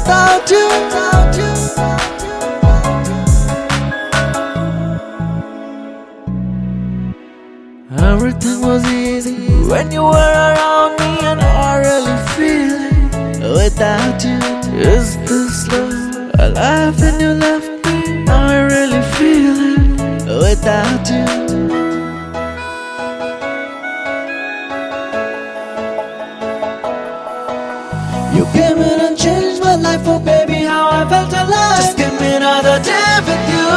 without you. Everything was easy when you were around me, and I really feel it without you. Is this love alive when you left me? I really feel it without you. You came in and changed my life, oh baby, how I felt alive. Just give me another day with you.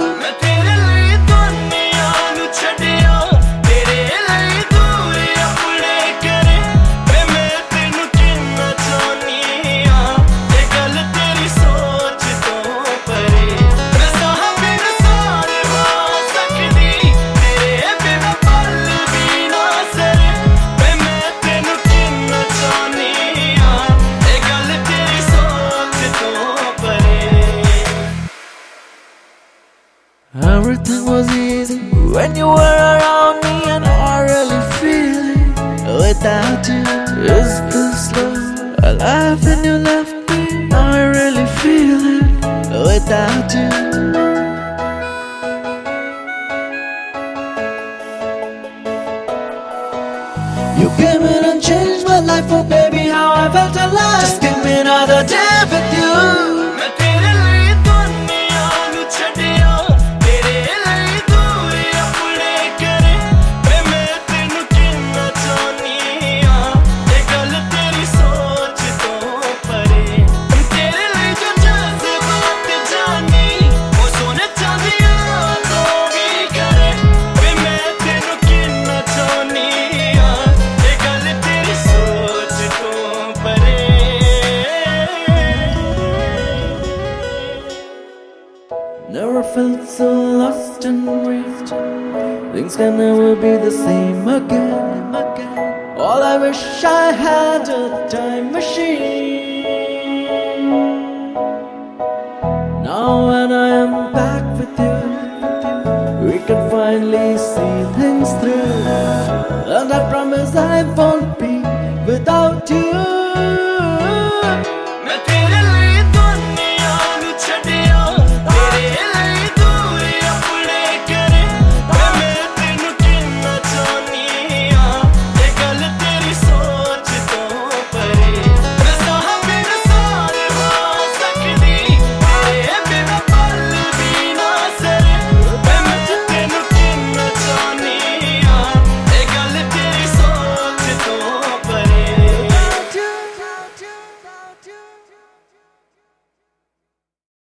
Everything was easy when you were around me, and I really feel it without you. Is this love alive when you left me? I really feel it without you. You came in and changed my life, oh baby, how I felt alive. Just give me another day with you. Never felt so lost and grieved. Things can never be the same again. All I wish I had a time machine. Now when I am back with you, we can finally see things through. And I promise I won't be without you.